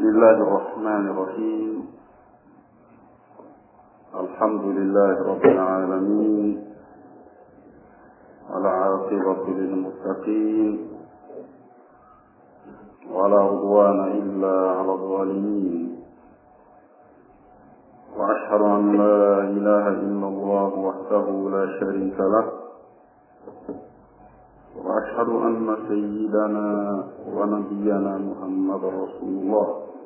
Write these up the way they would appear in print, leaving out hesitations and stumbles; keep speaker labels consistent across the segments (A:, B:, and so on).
A: الله الرحمن الرحيم. الحمد لله رب العالمين، والعاقبة للمتقين، ولا عدوان إلا على الظالمين. وأشهد أن لا إله إلا الله وحده لا شريك له، وأشهد أن سيدنا ونبينا محمد رسول الله.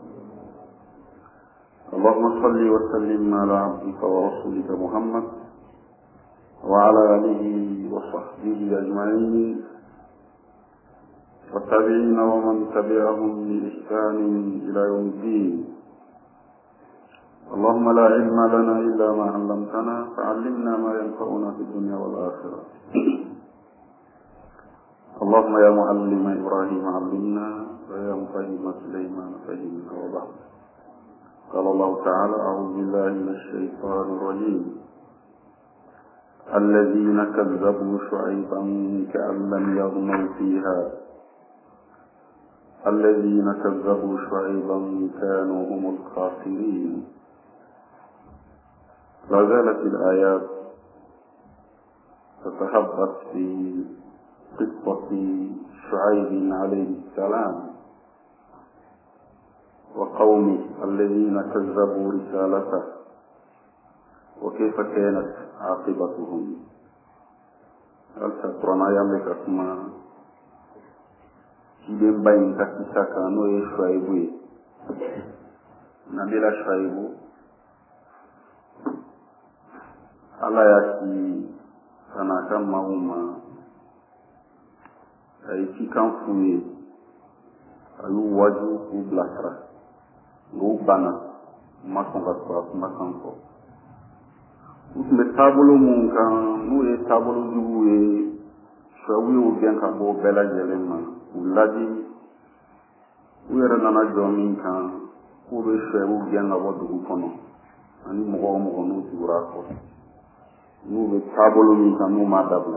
A: اللهم صل وسلم على عبدك ورسولك محمد وعلى آله وصحبه أجمعين، والتابعين ومن تبعهم بإحسان إلى يوم الدين. اللهم لا علم لنا إلا ما علمتنا، فعلمنا ما ينفعنا في الدنيا والآخرة. اللهم يا معلم إبراهيم علمنا، ويا مفهم سليمان فهمنا. وبعد، قال الله تعالى: أعوذ بالله من الشيطان الرجيم. الذين كذبوا شعيبا كأن لم يغنوا فيها، الذين كذبوا شعيبا كانوا هم الخاسرين. لا زالت الآيات تتحدث في قصة شعيب عليه السلام وقومه الذين كذبوا رسالته، وكيف كانت عاقبتهم. القرآن يملك اسماء كيدين باين كاسيسا كانوا شعيب نبيل شعيب Allah yaki kana kan mauma ay cikan fuye ayu waju ku blasra go bana makonga kwa makanko usme tabulu mun kan no e tabulu duwe shawi o bien ka bo bela jelema uladi uyera nana jomin kan ko be shawu bien ga bodu kono ani mo no tura ko nube tabolo min kan numa dabla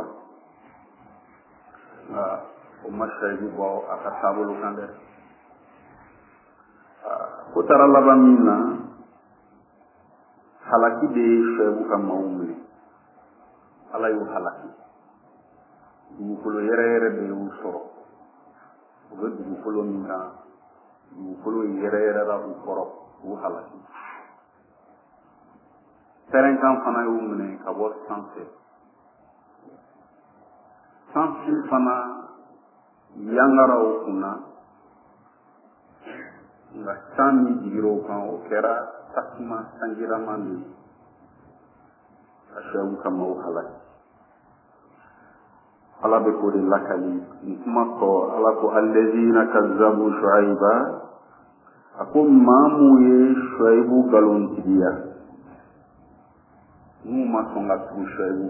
A: o mashayi bo aka tabolo kan de ko tara laban minna halaki de shebu kan mawumne ala yu halaki du ko yere de yu soro o be du ko minna du ko yere ra u koro u halaki terrain kan fana yu mune ka bo sanse fana yangara o kuna nga sami jiro kan o kera takma sangira mani ashawu kama o halaki ala be ko de lakali kuma ko ala ko allazina kazzabu shuaiba akum mamu ye shuaibu galon tidiya numa songa tu shuaibu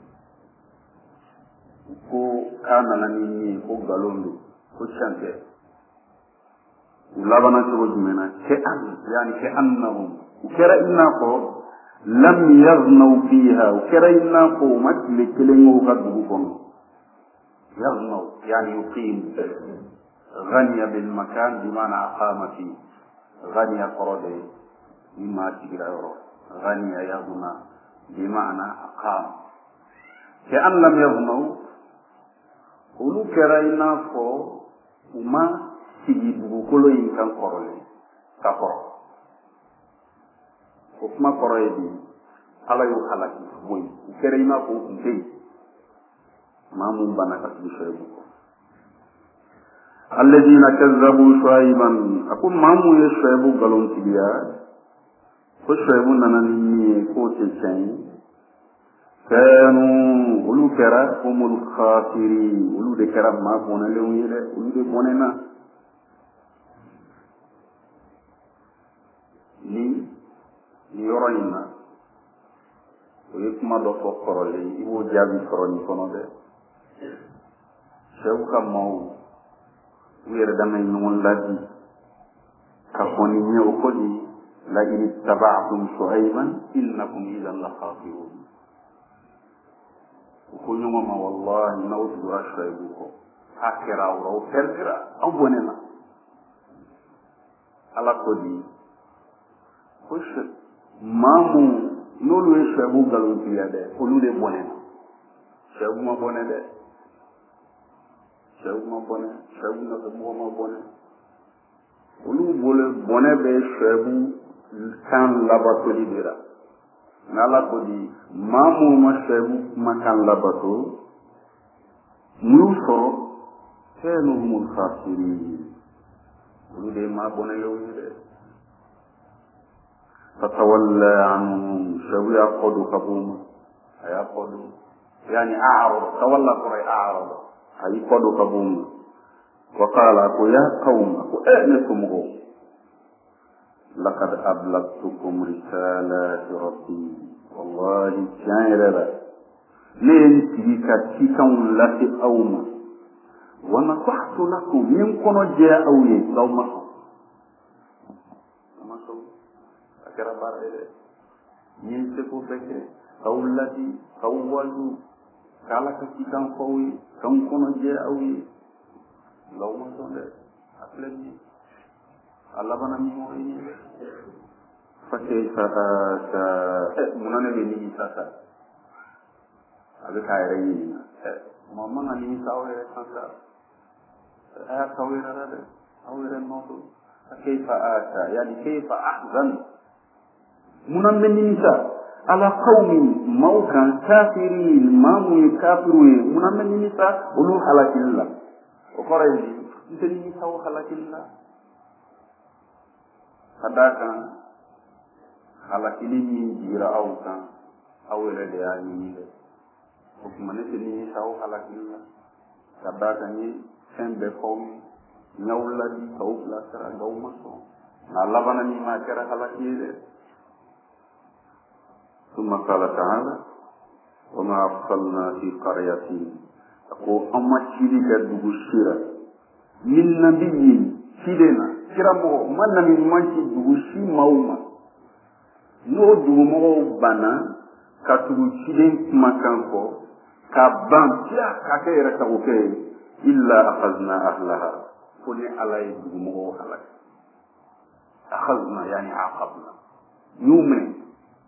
A: ko kana nani ko galondo ko chante labana to jumena ke an yani ke annahum ukira inna ko lam yaghnaw fiha ukira inna ko matli kelengo gadu ko yaghnaw yani yuqim ghaniya bil makan bimana aqama fi ghaniya qarade mimma tigira yoro ghaniya yaghna bimana aqama ke an lam yaghnaw ulu kera inna ko uma sigi dugukolo in kan korole ka koro o kuma koro ye di ala yo halaki boy kera inna ko ndey mamu bana ka bishayu ko alladina kazzabu shuaiban akum mamu ye shuaibu galon tibiya ko shuaibu nanani ko techay كانوا ولو كرا هم الخاسرين ولو de kera ma bona le wile ولو de bonena ni yoroina o yekuma do ko korole iwo jabi koroni kono de shew kam maw wire damay non ladi ka koni ni o kodi la in taba'tum shuayban innakum idan la khasirun ko nyoma ma wallahi nawtu ashaybu ko akira wa perdira ambonena ala ko di ko maamu n'olu ye sɛbu nkalontigiya dɛ olu de bɔnɛ sɛbu ma bɔnɛ dɛ sɛbu ma bɔnɛ sɛbu nɔfɛ mɔgɔ ma bɔnɛ olu bolo bɔnɛ bɛ sɛbu kan labatoli de la n'ala ko di maamu ma sɛbu kumakan labato n'u sɔrɔ fɛn n'u fasiri olu de ma bɔnɛlenw ye dɛ fatawalla anhum sɛbu y'a kɔdu ka bɔ ma a y'a kɔdu yani a'rada tawalla kɔrɔ a'rada a y'i kɔdu ka bɔ ma wa qala ko ya qawma ko ne somɔgɔw laqad ablagtukum risalati rabbi wallahi tiɲɛ yɛrɛ la ne ye n sigi ka cikanw lase aw ma wa nasahtu lakum min kɔnɔ jɛya aw ye aw ma sɔn a kɛra baara ye dɛ n ye n seko bɛɛ kɛ k'aw ladi k'aw waju k'ala ka cikan fɔ aw ye ka n kɔnɔ jɛya aw ye aw ma sɔn dɛ a filɛ nin ye a labana min y'o ye fa kayfa asa munna ne bɛ nimisa sa a bɛ k'a yɛrɛ ɲininka maa man ka nimisa aw yɛrɛ kan sa a y'a k'aw yɛrɛ la dɛ aw yɛrɛ nɔ don fa kayfa asa yani kayfa ahzan munna n bɛ nimisa ala qawmin maaw kan kafirin maa mun ye kafiru ye munna n bɛ nimisa olu halakili la o kɔrɔ ye di n tɛ nimisa o halakili la ka d'a kan halakili min jigira aw kan aw yɛrɛ de y'a ɲini dɛ o tuma ne tɛ nimisa aw halakili la ka d'a kan n ye fɛn bɛɛ fɔ aw ye n y'aw ladi k'aw bilasira nka aw ma sɔn nka a labana min ma a kɛra halaki ye dɛ ثم قال تعالى وما أرسلنا في قرية أقول أما تشيري كدوغو شيرا من نبي شيرنا شيرا مو من نبي مانشي دوغو شي موما نو دوغو مو بانا كاتوغو شيرين مكانكو كابان تيا كاكيرا كاوكي إلا أخذنا أهلها كوني على دوغو مو حلق أخذنا يعني عاقبنا يومين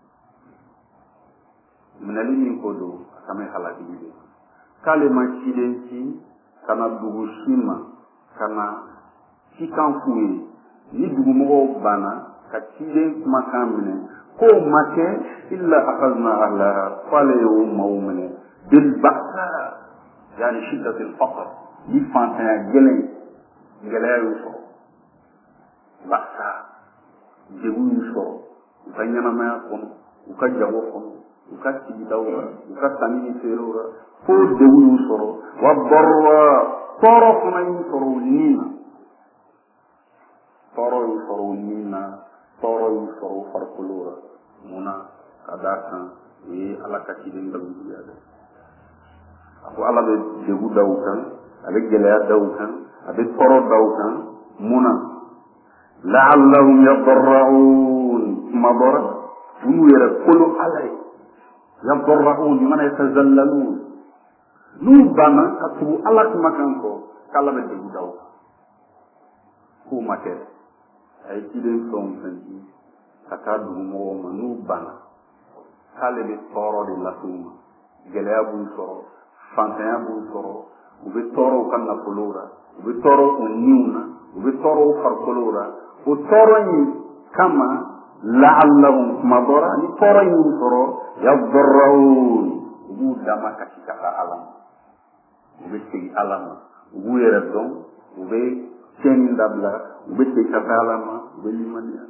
A: minali min ko don a kama halakili de k'ale ma ciden ci kana dugu si ma kana cikan f'u ye ni dugumɔgɔw banna ka ciden kumakan minɛ k'o ma kɛ illa akhazna ahlaha f'ale y'o maaw minɛ bilba'sa yani shiddatil faqr ni fantanya gɛlɛya y'u sɔrɔ ba'sa degun y'u sɔrɔ u ka ɲɛnamaya kɔnɔ u ka jago kɔnɔ u ka sigidaw la u ka sanni ni feerew la fo degun y'u sɔrɔ wa darra tɔɔrɔ fana y'u sɔrɔ u ni na tɔɔrɔ y'u sɔrɔ u ni na tɔɔrɔ y'u sɔrɔ u farikolo la munna ka d'a kan o ye ala ka ciden nkalontigiya dɛ a ko ala bɛ degun da u kan a bɛ gɛlɛya da u kan a bɛ tɔɔrɔ da u kan munna la'allahum yadarra'un tuma dɔ la olu yɛrɛ kolo ala ye yadarra'un mana yatazallalun n'u banna ka tugu ala kumakan kɔ k'ala bɛ degun da u kan k'o ma kɛ a ye ciden fɛn o fɛn di ka taa dugumɔgɔw ma n'u banna k'ale bɛ tɔɔrɔ de lase u ma gɛlɛya b'u sɔrɔ fantanya b'u sɔrɔ u bɛ tɔɔrɔ u ka nafolow la u bɛ tɔɔrɔ u niw na u bɛ tɔɔrɔ u farikolow la o tɔɔrɔ in kama la'allahum kuma dɔ la ni tɔɔrɔ in y'u sɔrɔ yadarra'un u b'u dama kasi ka taa ala ma u bɛ segin ala ma u b'u yɛrɛ dɔn u bɛ tiɲɛni dabila u bɛ segin ka taa ala ma u bɛ limaniya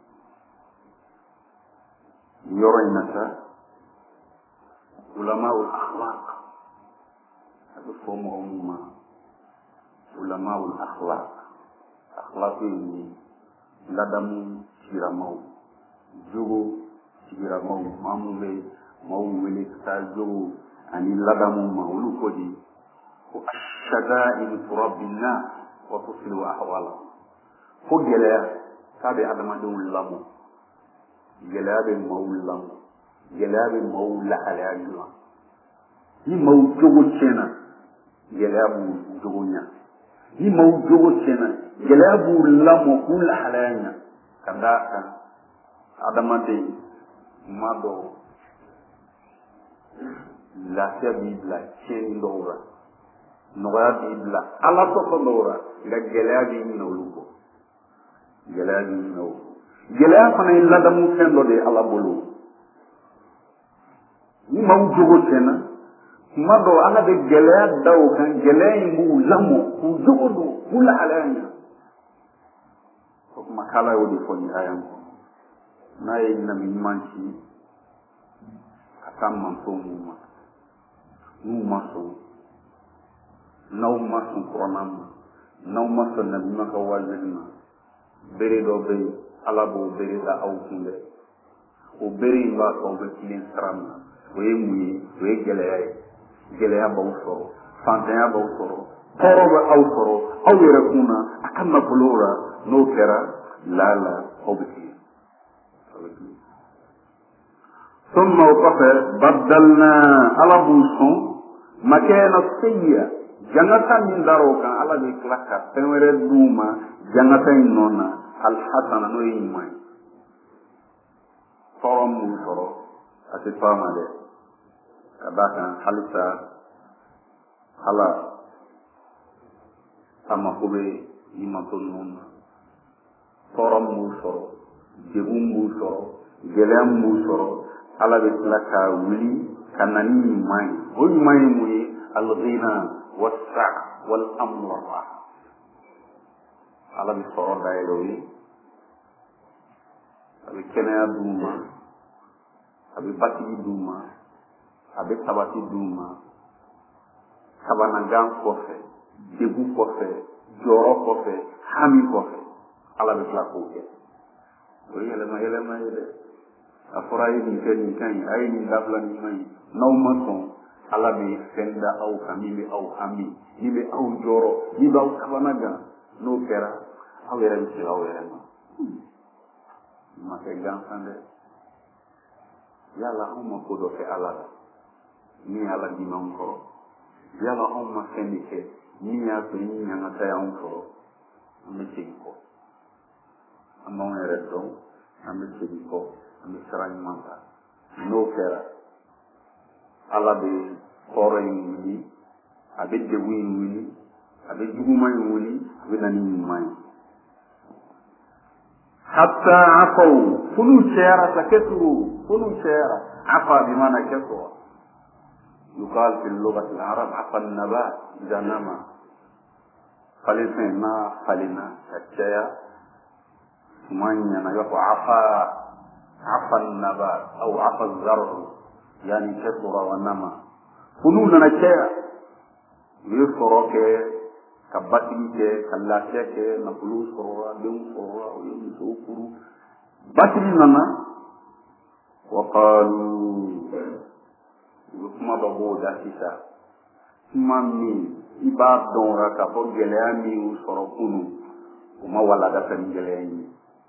A: yɔrɔ in na sa ulama'ul akhlaq a bɛ fɔ mɔgɔ minnu ma ulama'ul akhlaq akhlaq ye mun ye ladamu sigiramaw jogo sigiramaw maa minnu bɛ maaw wele ka taa jogo ani ladamu ma olu ko di ko ashada'in turabbi nnas wa tuslihu ahwalahum ko gɛlɛya k'a bɛ adamadenw lamɔ gɛlɛya bɛ maaw lamɔ gɛlɛya bɛ maaw lahalaya dilan ni maaw jogo tiɲɛna gɛlɛya b'u jogo ɲa ni maaw jogo tiɲɛna gɛlɛya b'u lamɔ k'u lahalaya ɲa ka d'a kan adamaden kuma dɔw lafiya b'i bila tiɲɛni dɔw la nɔgɔya b'i bila ala tɔgɔ dɔw la nka gɛlɛya b'i minɛ olu kɔ gɛlɛya b'i minɛ olu gɛlɛya fana ye ladamu fɛn dɔ de ye ala bolo ni maaw jogo tiɲɛna kuma dɔw ala bɛ gɛlɛya da o kan gɛlɛya in b'u lamɔ k'u jogo don k'u lahalaya ɲa o kuma k'ala y'o de fɔ nin aya in kɔnɔ n'a ye nabi ɲuman ci ka taa manso minnu ma n'u ma sɔn n'aw ma sɔn kuranna ma n'aw ma sɔn nabi ɲuman ka wajuli ma bere dɔ bɛ yen ala b'o bere da aw kun dɛ o bere in b'a to aw bɛ tilen sira min na o ye mun ye o ye gɛlɛya ye gɛlɛya b'aw sɔrɔ fantanya b'aw sɔrɔ tɔɔrɔ bɛ aw sɔrɔ aw yɛrɛ kun na a ka nafolow la n'o kɛra laala aw bɛ tilen ثم وقف بدلنا على بوسون مكان السيئة جنتا من داروكا على بكلاكا تنور دوما جنتا نونا الحسن نوي ماي صرم وصرو أتفهم هذا كذا حلسا حلا أما كوبي يماتون نونا صرم وصرو جبون وصرو جلام وصرو ala bɛ tila ka wuli ka na ni ɲuman ye o ɲuman ye mun ye alghina wasa wal amra ala bɛ sɔrɔ dayɛlɛ o ye a bɛ kɛnɛya d'u ma a bɛ batigi d'u ma a bɛ sabati d'u ma kabanagan kɔfɛ degun kɔfɛ jɔyɔrɔ kɔfɛ hami kɔfɛ ala bɛ tila k'o kɛ o ye yɛlɛma yɛlɛma ye dɛ a fɔra a ye nin kɛ nin ka ɲi a ye nin dabila nin ma ɲi n'aw ma sɔn ala bɛ fɛn da aw kan min bɛ aw hami min bɛ aw jɔrɔ min b'aw kabana gan n'o kɛra aw yɛrɛ bɛ se aw yɛrɛ ma ma kɛ gansan dɛ yala anw ma ko dɔ kɛ ala la min ye ala dimi anw kɔrɔ yala anw ma fɛn de kɛ min y'a to ni ɲaŋata y'anw sɔrɔ an bɛ segin kɔ an b'anw yɛrɛ dɔn an bɛ segin kɔ an bɛ sira ɲuman ta n'o kɛra ala bɛ tɔɔrɔ in wuli a bɛ degun in wuli a bɛ juguman in wuli a bɛ na ni ɲuman ye hatta afaw funu cɛyara ka kɛ tugu funu cɛyara afa bimana kɛ sɔrɔ yuqal fi lugati al-arab afa an-nabat idha nama falen na falena ka cɛya tuma ɲana i b'a fɔ afa an-nabat aw afa az-zar'u yani kasura wa nama funu nana cɛya u ye sɔrɔ kɛ ka batigi kɛ ka lafiya kɛ nafolo sɔrɔla denw sɔrɔla u ye musow furu batigi nana wa qalu u bɛ kuma dɔ b'o da sisan kuma min i b'a dɔn o la k'a fɔ gɛlɛya min y'u sɔrɔ kunun o ma walada ka ni gɛlɛya in ye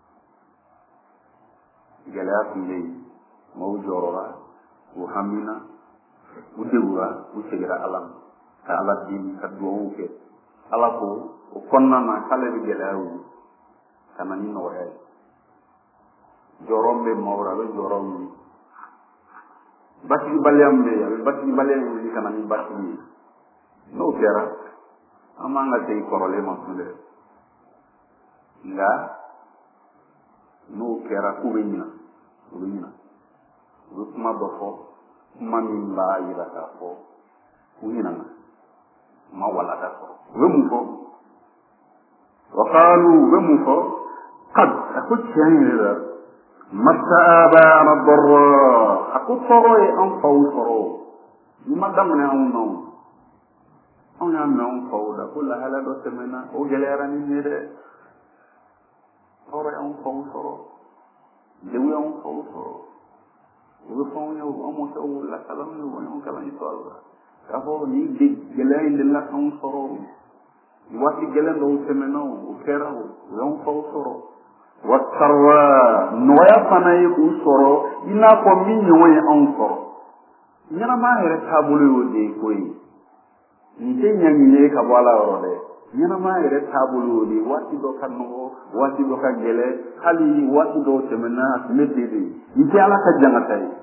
A: gɛlɛya tun bɛ yen maaw jɔrɔla u hamina u degura u segira ala ma ka ala dimi ka duwawu kɛ ala ko o kɔnɔna na k'ale bɛ gɛlɛya wuli ka na ni nɔgɔya ye jɔyɔrɔ min bɛ maaw la a bɛ jɔyɔrɔ wuli basigibaliya min bɛ yen a bɛ basigibaliya in wuli ka na ni basigi ye n'o kɛra an b'an ka segin kɔrɔlen ma tun dɛ nka n'o kɛra k'u bɛ ɲina u bɛ ɲina u bɛ kuma dɔ fɔ kuma min b'a jira k'a fɔ u ɲinana u ma walada sɔrɔ u bɛ mun fɔ wa qalu u bɛ mun fɔ qad a ko tiɲɛ yɛrɛ la massa abana darra a ko tɔɔrɔ ye an faw sɔrɔ ni ma daminɛ anw na anw y'a mɛn anw faw da ko lahala dɔ tɛmɛna o gɛlɛyara ni ye dɛ tɔɔrɔ y'anw faw sɔrɔ degun y'anw faw sɔrɔ u bɛ fɛnw ye anw mɔkɛw wulila kalan ye u y'anw kalan i tɔɔrɔ la k'a fɔ nin gɛlɛya in delila k'anw sɔrɔ waati gɛlɛn dɔw tɛmɛna o kɛra o y'anw faw sɔrɔ wa sarwa nɔgɔya fana ye k'u sɔrɔ i n'a fɔ min ɲɔgɔn ye anw sɔrɔ ɲɛnama yɛrɛ taabolo y'o de ye ko ye nin tɛ ɲaŋini ye ka bɔ ala yɔrɔ dɛ ɲɛnama yɛrɛ taabolo de waati dɔ ka nɔgɔ waati dɔ ka gɛlɛ hali waati dɔw tɛmɛna a tun bɛ ten de nin tɛ ala ka jangata ye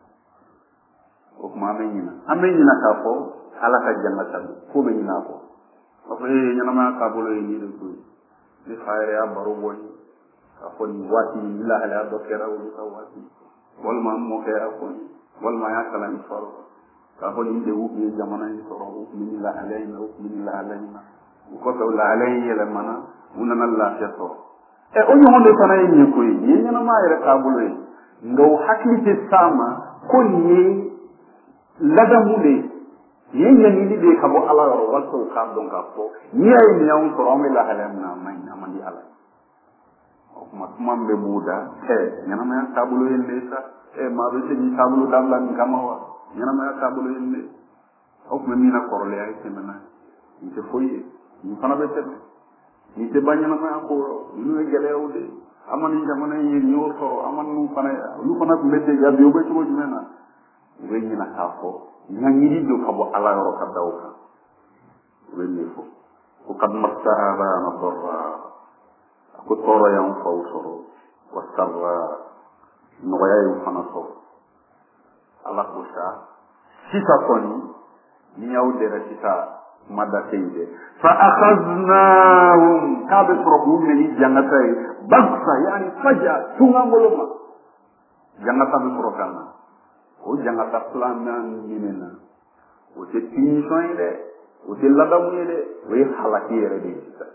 A: o tuma an bɛ ɲina k'a fɔ ala ka jangata don ko bɛ ɲina a kɔ a fɔ ɲɛnamaya taabolo ye nin de ko ye ne fa yɛrɛ y'a baro bɔ ye k'a fɔ nin waati nin lahalaya dɔ kɛra olu ka waati walima n mɔkɛ y'a fɔ n ye walima n y'a kalan n fa la k'a fɔ nin degun tun ye jamana in sɔrɔ u tun bɛ nin lahalaya in na u tun bɛ nin lahalaya in na o kɔfɛ o lahalaya in yɛlɛmana u nana lafiya sɔrɔ o ɲɔgɔn de fana ye nin ko ye nin ye ɲɛnama yɛrɛ taabolo ye nka o hakili tɛ s'a ma ko nin ye ladamu de ye nin ye ɲɛɲini de ye ka bɔ ala yɔrɔ walasa u k'a dɔn k'a fɔ n'i y'a ye nin y'anw sɔrɔ an bɛ lahalaya min na a man ɲi a man di ala ye o tuma kuma min bɛ b'u da ɲɛnamaya taabolo ye nin de ye sa maa bɛ se k'i taabolo dabila nin kama wa ɲɛnamaya taabolo ye nin de ye aw tun bɛ min na kɔrɔlen a ye tɛmɛ n'a ye nin tɛ foyi ye nin fana bɛ tɛmɛ nin tɛ ban ɲɛnamaya ko yɔrɔ ninnu ye gɛlɛyaw de ye an ma nin jamana in ye nin y'o sɔrɔ an ma ninnu fana ye olu fana tun bɛ ten ja bi u bɛ cogo jumɛn na u bɛ ɲina k'a fɔ ɲaŋiri don ka bɔ ala yɔrɔ ka da o kan u bɛ nin fɔ ko kad massa abana darra a ko tɔɔrɔ y'an faw sɔrɔ wa sarra nɔgɔya y'u fana sɔrɔ ala ko sa sisan kɔni ni y'aw dɛrɛ sisan kuma da tɛ yen dɛ fa akhadnahum k'a bɛ sɔrɔ k'u minɛ ni jangata ye bagsa yani faja tunga bolo ma jangata bɛ sɔrɔ ka na o jangata filanan minɛ na o tɛ punition ye dɛ o tɛ ladamu ye dɛ o ye halaki yɛrɛ de ye sisan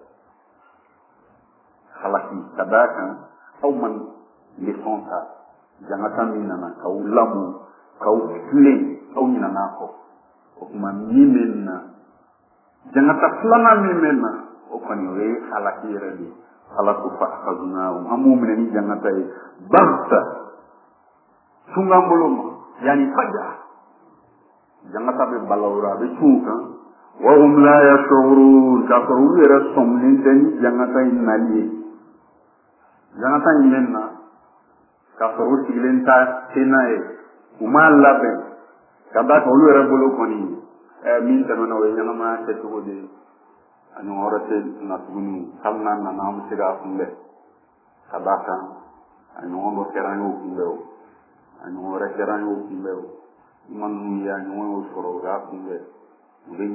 A: halaki ka d'a kan aw man leçon ta jangata min nana k'aw lamɔ k'aw tilen aw ɲinana a kɔ o tuma min bɛ na jangata filanan min bɛ na o kɔni o ye halaki yɛrɛ de ye ala ko fa akhadnahum an b'u minɛ ni jangata ye bagsa tungan bolo ma yani faja jangata bɛ balawura a bɛ cun kan wa hum la yashurun k'a sɔrɔ olu yɛrɛ sɔmilen tɛ ni jangata in nali ye jangata in bɛ na k'a sɔrɔ u sigilen tɛ n'a ye u m'a labɛn ka d'a kan olu yɛrɛ bolo kɔni min tɛmɛna o ye ɲɛnamaya kɛcogo de ye a ɲɔgɔn wɛrɛ tɛ na tuguni hali n'a nana an bɛ se k'a kunbɛn ka d'a kan a ɲɔgɔn dɔ kɛra an y'o kunbɛn o a ɲɔgɔn wɛrɛ kɛra an y'o kunbɛn o kuma ninnu ye a ɲɔgɔn y'o sɔrɔ o y'a kunbɛn u bɛ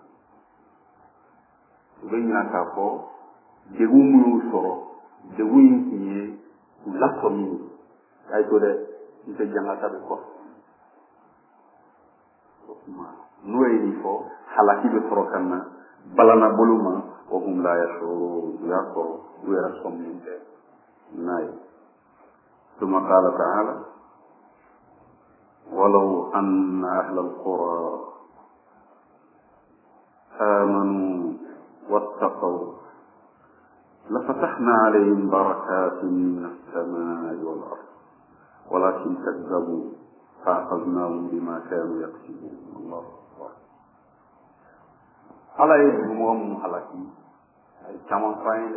A: ɲina k'a fɔ degun min y'u sɔrɔ degun in tun ye u lasɔmi ye a ye to dɛ n tɛ jangata bɛ kɔ o tuma n'o ye nin fɔ halaki bɛ sɔrɔ ka na balana bolo ma wa hum la yashurun u y'a sɔrɔ u yɛrɛ sɔmilen tɛ n'a ye ثم قال تعالى ولو أن أهل القرى آمنوا واتقوا لفتحنا عليهم بركات من السماء والأرض ولكن كذبوا فأخذناهم بما كانوا يكسبون الله أكبر على يدهم حلقي كما فاين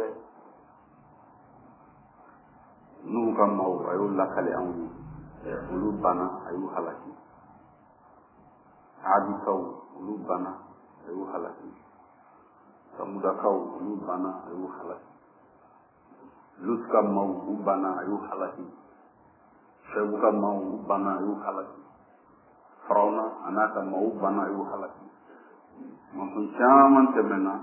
A: نو كم مو أيو لا كلي أمي ولو بنا أيو حلقي عادي كو ولو بنا أيو حلقي سمودا كو ولو بنا أيو حلقي لوط كم مو ولو بنا أيو حلقي شيبو كم مو ولو بنا أيو حلقي فرعون أنا كم مو ولو بنا أيو حلقي من شامن تبنا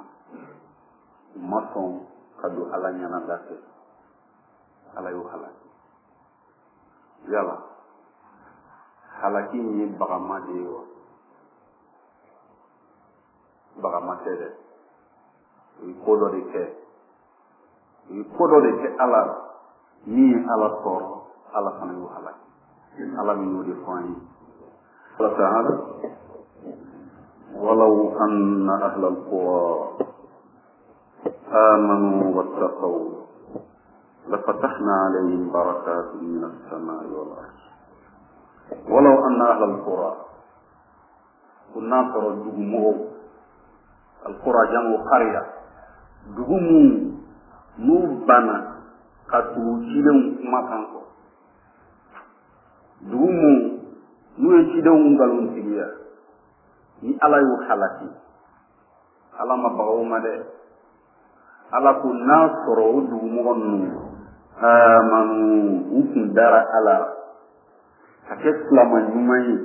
A: mason kadu ala nyana dake ala yo halaki yala halaki ni bagama de yo bagama tere kodo de ke ala ni ala soro ala fana yo halaki ala mi no de fani Allah ta'ala walau anna ahlal qura آمنوا واتقوا لفتحنا عليهم بركات من السماء والأرض ولو أن أهل القرى كنا ترى دغمو القرى جمع قرية دغمو نوبانا كاتوجيلن مكانكو دغمو نوجيلن نغالون تيغيا ni ala yu halaki ala ma bawo ma de ala ko n'a sɔrɔ o dugumɔgɔ ninnu manu u kun dara ala ka kɛ silama ɲuman ye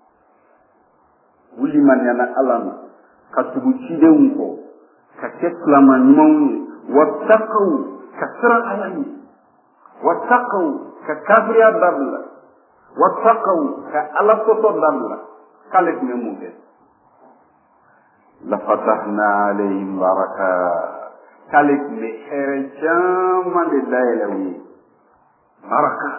A: u limaniyana ala ma ka tugu cidenw kɔ ka kɛ silama ɲumanw ye wattaqaw ka siran ala ye wattaqaw ka kafiriya dabila wattaqaw ka ala sɔsɔ dabila k'ale tun bɛ mun kɛ lafatahna alayhim baraka k'ale tun bɛ hɛrɛ caman de dayɛlɛ u ye baraka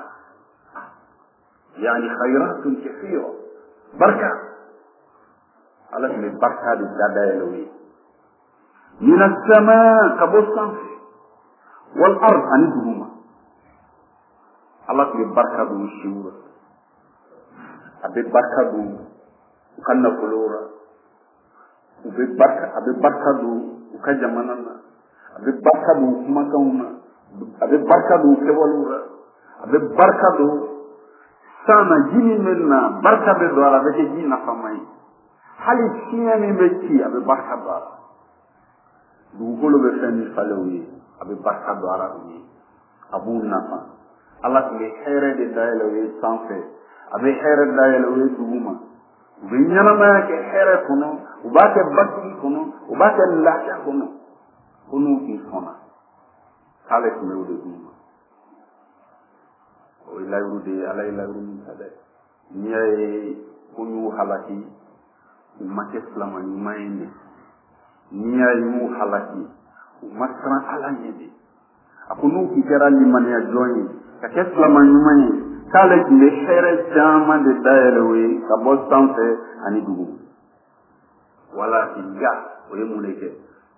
A: yani khayratun kathira barika ala tun bɛ barika de da dayɛlɛ u ye min as-sama ka bɔ sanfɛ wal ard ani duguma ala tun bɛ barika don u siw la a bɛ barika don u ka nafolo la a bɛ barika don u ka jamana na a bɛ barika don u kumakanw na a bɛ barika don u kɛwalew la a bɛ barika don san na ji min bɛ na barika bɛ don a la a bɛ kɛ ji nafama ye hali fiɲɛ min bɛ ci a bɛ barika don a la dugukolo bɛ fɛn min falen u ye a bɛ barika don a la u ye a b'u nafa ala tun bɛ hɛrɛ de dayɛlɛ u ye sanfɛ a bɛ hɛrɛ dayɛlɛ u ye duguma u bɛ ɲɛnamaya kɛ hɛrɛ kɔnɔ u b'a kɛ basigi kɔnɔ u b'a kɛ lafiya kɔnɔ ko n'u tun sɔnna k'ale tun bɛ o de d'u ma o ye layiru de ye ala ye layiru min ta dɛ n'i y'a ye ko n y'u halaki u ma kɛ silama ɲuman ye de n'i y'a ye n y'u halaki u ma siran ala ɲɛ de a ko n'u tun kɛra limaniya jɔn ye ka kɛ silama ɲuman ye k'ale tun bɛ hɛrɛ caman de dayɛlɛ o ye ka bɔ sanfɛ ani dugu walakin ja o ye mun de kɛ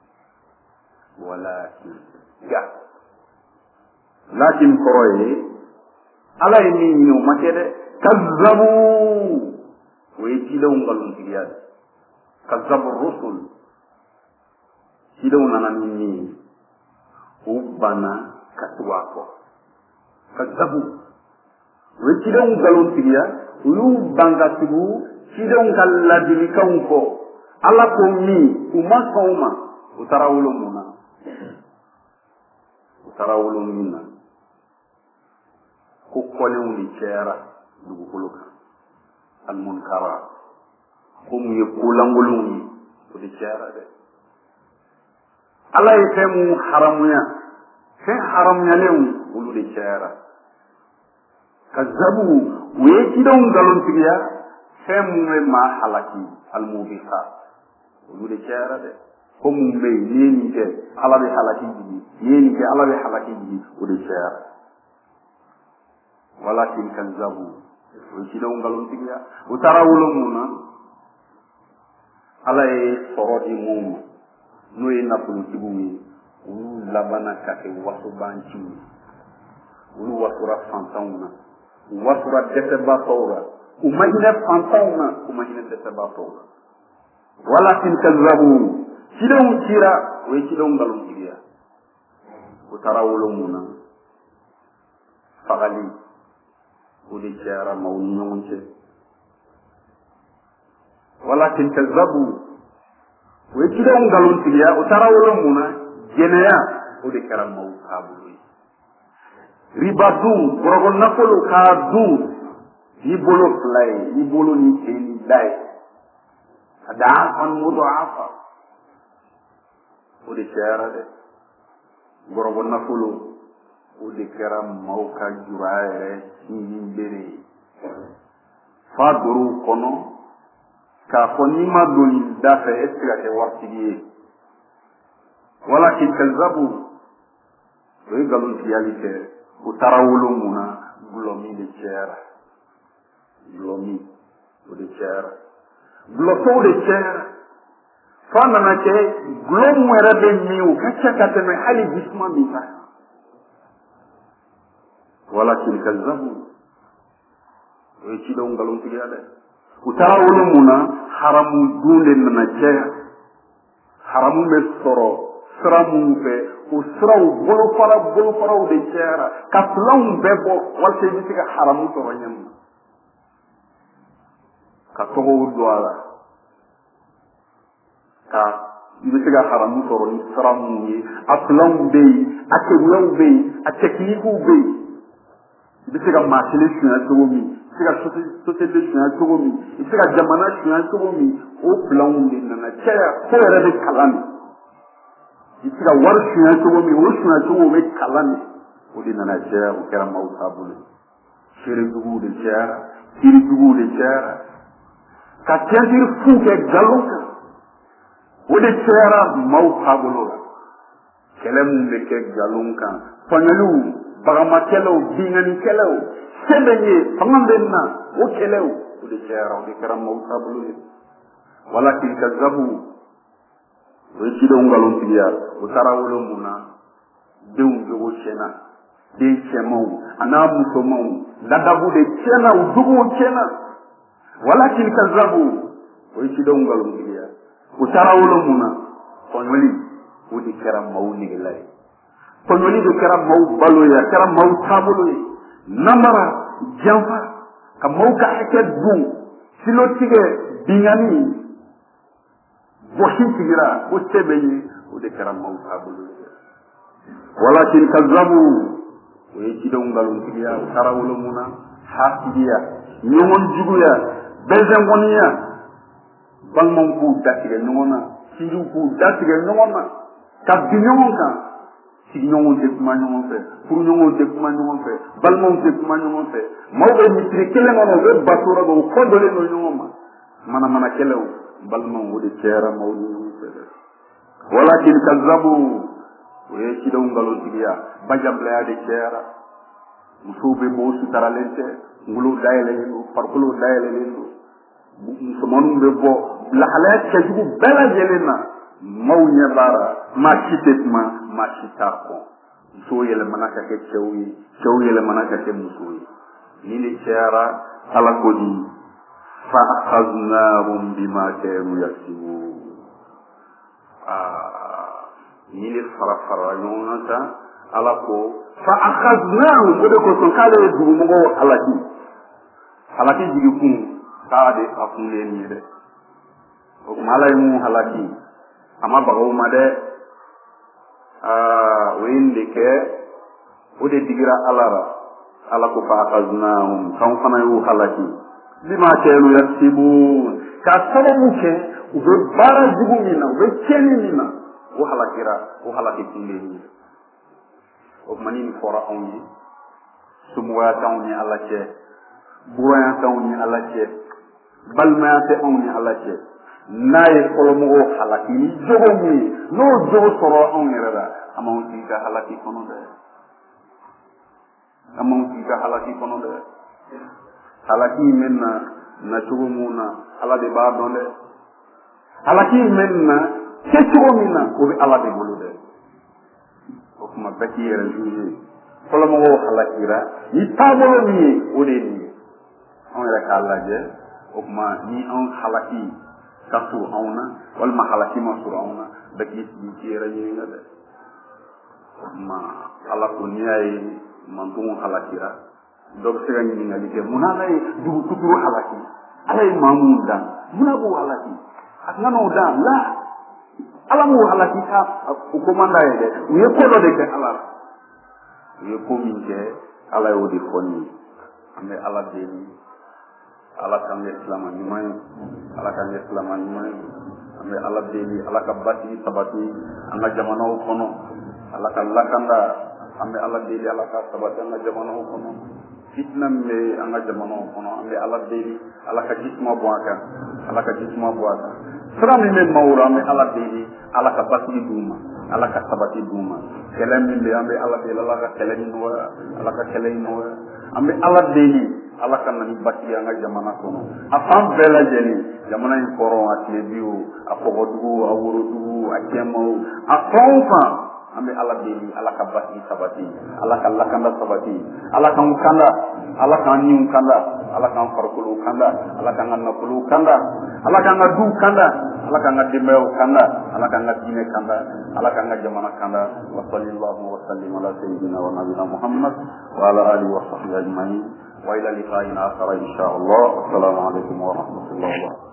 A: walakin ja lakin kɔrɔ ye ala ye min ɲini o ma kɛ dɛ kazzabu o ye cidenw nkalontigiya de kazzabu rusul cidenw nana ni min ye o banna ka tugu a kɔ kazzabu o ye cidenw nkalontigiya u y'u ban ka tugu cidenw ka ladilikanw kɔ ala ko min u ma sɔn o ma u taara wolo mun na u taara wolo min na ko kɔlenw de cɛyara dugukolo kan almunkara ko mun ye kolankolonw ye o de cɛyara dɛ ala ye fɛn mun haramuya fɛn haramuyalenw olu de cɛyara kazabu u ye cidenw nkalontigiya fɛn mun bɛ maa halaki almubisa olu de cɛyara dɛ ko mun bɛ yen n'i ye nin kɛ ala bɛ halaki jigi n'i ye nin kɛ ala bɛ halaki jigi o de cɛyara walakin kazabu o ye cidenw nkalontigiya u taara wolo mun na ala ye sɔrɔ di mun ma n'o ye nafolotigiw ye olu labanna ka kɛ wasobanciw ye olu wasora fantanw na u wasora dɛsɛbaatɔw la u ma hinɛ fantanw na u ma hinɛ dɛsɛbaatɔw la walakin kazabu cidenw cira o ye cidenw nkalontigiya u taara wolo mun na fagali o de cayara maaw ni ɲɔgɔn cɛ walakin kazabu o ye cidenw nkalontigiya u taara wolo mun na jɛnɛya o de kɛra maaw taabolo ye riba dun bɔrɔkɔ nafolo k'a dun n'i bolo fila ye n'i bolo ni sen ni da ye ka da an mudo afa o de cayara dɛ bɔrɔkɔ nafolo o de kɛra maaw ka juraya yɛrɛ sinsin bere ye fa dor'u kɔnɔ k'a fɔ n'i ma don nin da fɛ e tɛ se ka kɛ waritigi ye walakin kazabu o ye nkalontigiyali kɛ u taara wolo mun na gulɔmi de cayara gulɔmi o de cayara gulɔtɔw de cayara fa nana kɛ gulɔ mun yɛrɛ bɛ min o ka ca ka tɛmɛ hali jisuma min kan walakin kazabu o ye cidenw nkalontigiya dɛ u taara wolo mun na haramu dun de nana caya haramu bɛ sɔrɔ sira minnu fɛ o siraw bolofaraw de cayara ka filanw bɛɛ bɔ walasa i bɛ se ka haramu sɔrɔ ɲɛ mun ka tɔgɔw don a la ka ibitiga haramu soro ni saramu ye aflan be akewu be atekniku be ibitiga machine shuna togomi ibitiga société shuna togomi ibitiga jamana shuna togomi o plan de nana caya ko rebe kalani ibitiga war shuna togomi o shuna togomi kalani o de nana caya o kera mauta bulu shere dugu de caya iri dugu de caya ka tiandir fu ke galonka o de caya mauta bulu kelem de ke galonka panyalu bagama kelo bingani kelo sebenye fangambenna o kelo o de caya o de kera mauta bulu walakin kazabu o cido ngalon tiya o tarawolo muna dew jogo chena de chemau ana musomau ladabu de chena o dugo chena walakin kazabu o cido ngalon tiya o tarawolo muna konwali o de kera mauni gelay konwali de kera mau balo ya kera mau tabulo namara jamfa ka mau ka akedu silo tige bingani bohin tigira o tebenyi o de kera mau tabulo walakin kazzabu o yecido ngalon tigiya o tarawolo muna hasidiya nyomon juguya bezengoniya balmon ku datige nyomona sinju ku datige nyomona ka binyomon kan sigi nyomon te kuma nyomon fe pour nyomon te kuma nyomon fe balmon te kuma nyomon fe mawbe mitri kele ngono be basura go kodole no nyomoma mana kelew balmon wodi kera mawdi nyomon fe walakin kazzabu o yecido ngalon tigiya bajabla de kera musube bo su taralente ngulu dayele ni parkulo dayele ni musumanu be bo la halat ke jugu bela jelena mawnya bara machitetma machitako so yele manaka ke yele manaka ke musuyi ni le kera ala kodi fa akhadnahum bima kanu yaksubu ni le fara yonata ala ko fa akhadnahum de ko son kale dugu mo halaki jigi kun kaade afule ni de o malay mu halaki ama bagaw ma de wende ke o de digira alara ala ko fa akhadnahum kan fana yu halaki bima kanu yaksibun ka sababu ke o be bara jigu mina o be keni mina o halaki kunde ni o manini fora onyi sumuwa tawni alache buya tawni alache balma te onyi alache naye kolomo halaki ni jogo mi no jogo soro onyi rada amon tiga halaki kono de halaki menna na jogo muna ala de ba donde halaki menna ke jogo mina ko be ala de bolude o kuma baki yere juge kolomo halakira ni tabolo mi o de ni on ra kala je o kuma ni on halaki kasu auna wal mahalaki masur auna baki ni yere ni ngade ma ala ko ni ay mantum halakira do sega ni ngali ke munalay du kuturu halaki alay mamuda munabu halaki aknano da la alamu halaki ka ko mandaye de we ko do de ke ala we ko min ke ala yodi fonni ame ala de ni ala kan islam ni may ame ala de ni ala ka bati sabati anga jamano kono ala ka lakanda ame ala de ni ala ka sabati anga jamano kono fitna me anga jamano kono ame ala de ni ala ka jisma boaka sram men mawra me ala de ni ala ka bati duma ala ka sabati duma kelam min be ambe ala de ala ka kelam no ala ka kelam no ambe ala de ni ala kan ni bati anga jamana kono afam bela jeni jamana in koro atle biu apogodu awurudu akemo afonfa ambe ala de ni ala ka bati sabati ala ka lakanda sabati ala kan kanda ala kan ni kanda ala kan farkulu kanda ala kan nakulu kanda ala kan du kanda ala kan dimeu kanda ala kan dine kanda ala kan jamana kanda wa sallallahu wa sallim ala sayyidina wa nabiyina muhammad wa ala alihi wa sahbihi ajma'in wa ila liqa'ina akhar insya Allah. Assalamu alaikum warahmatullahi wabarakatuh.